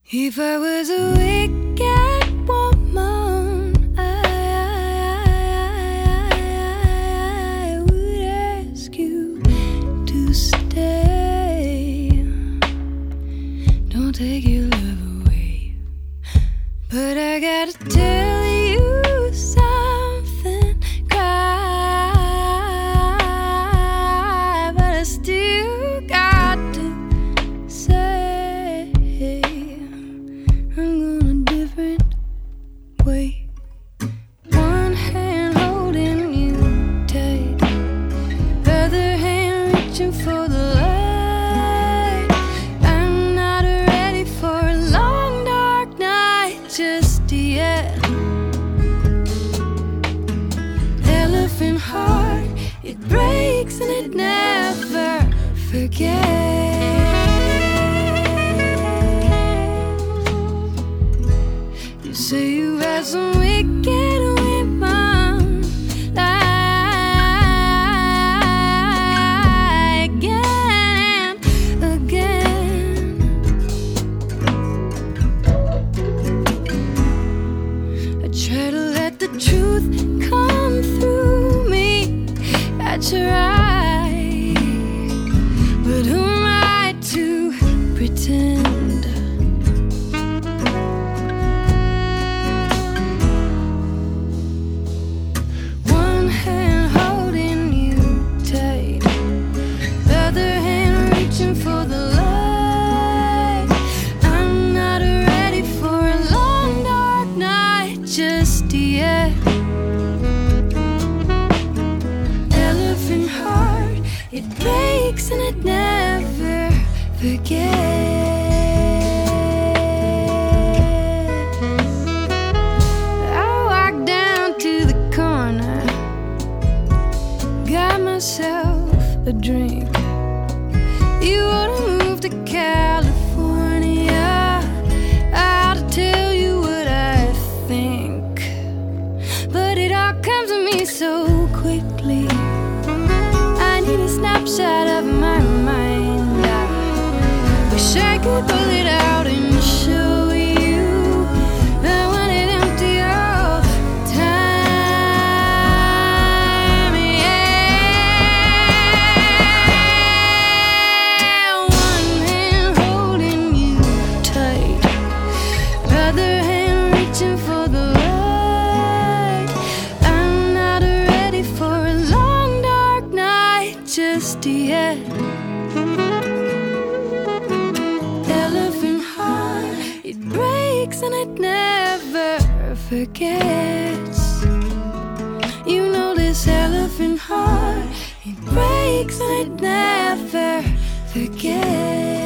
If I was a wicked woman, I would ask you to stay. Don't take your love away. But I gotta tell you something. Cry, but I still got to say I'm going a different way. One hand holding you tight, other hand reaching for the light. I'm not ready for a long dark night just yet. Elephant heart, it breaks and it never forgets. You say you had some wicked women, lie again, again. I try to let the truth come through me. I try, but who am I to pretend? One hand holding you tight, the other hand reaching for the light. I'm not ready for a long dark night just yet. Elephant heart, it breaks and it never forgets. I walked down to the corner, got myself a drink. You wanna move to California, I'll tell you what I think, but it all comes to me so quickly. I need a snapshot of my mind. I wish I could pull it out and show you. I want it empty all the time, yeah. One hand holding you tight, other hand reaching for the light. I'm not ready for a long dark night just yet. Elephant heart, it breaks and it never forgets. You know this elephant heart, it breaks and it never forgets.